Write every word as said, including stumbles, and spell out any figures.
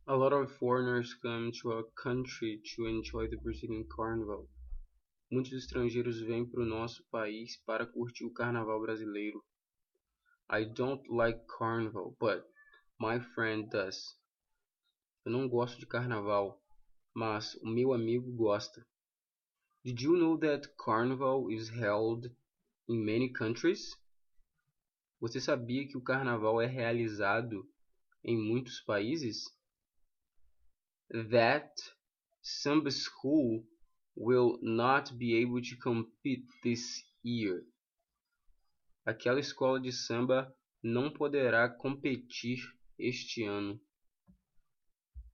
A lot of foreigners come to our country to enjoy the Brazilian Carnival. Muitos estrangeiros vêm para o nosso país para curtir o carnaval brasileiro. I don't like carnival, but my friend does. Eu não gosto de carnaval, mas o meu amigo gosta. Did you know that carnival is held in many countries? Você sabia que o carnaval é realizado em muitos países? That samba school will not be able to compete this year. Aquela escola de samba não poderá competir este ano.